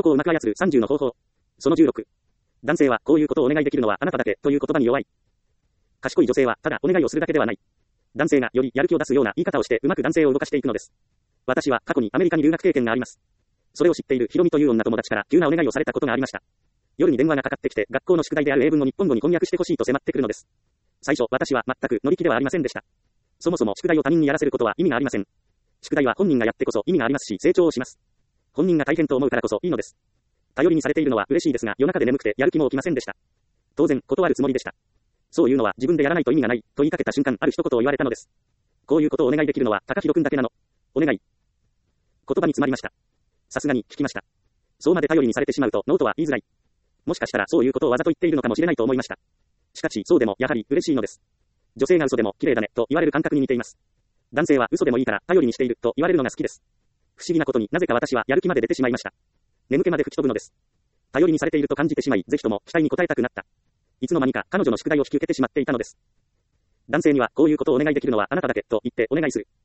男をうまく操る30の方法。その16。男性はこういうことをお願いできるのはあなただけという言葉に弱い。賢い女性はただお願いをするだけではない。男性がよりやる気を出すような言い方をしてうまく男性を動かしていくのです。私は過去にアメリカに留学経験があります。それを知っているヒロミという女友達から急なお願いをされたことがありました。夜に電話がかかってきて学校の宿題である英文を日本語に翻訳してほしいと迫ってくるのです。最初私は全く乗り気ではありませんでした。そもそも宿題を他人にやらせることは意味がありません。宿題は本人がやってこそ意味がありますし成長をします。本人が大変と思うからこそいいのです。頼りにされているのは嬉しいですが夜中で眠くてやる気も起きませんでした。当然断るつもりでした。そういうのは自分でやらないと意味がないと言いかけた瞬間ある一言を言われたのです。こういうことをお願いできるのは高弘くんだけなの。お願い。言葉に詰まりました。さすがに聞きました。そうまで頼りにされてしまうとノーとは言いづらい。もしかしたらそういうことをわざと言っているのかもしれないと思いました。しかしそうでもやはり嬉しいのです。女性が嘘でも綺麗だねと言われる感覚に似ています。男性は嘘でもいいから頼りにしていると言われるのが好きです。不思議なことになぜか私はやる気まで出てしまいました。眠気まで吹き飛ぶのです。頼りにされていると感じてしまい、ぜひとも期待に応えたくなった。いつの間にか彼女の宿題を引き受けてしまっていたのです。男性にはこういうことをお願いできるのはあなただけと言ってお願いする。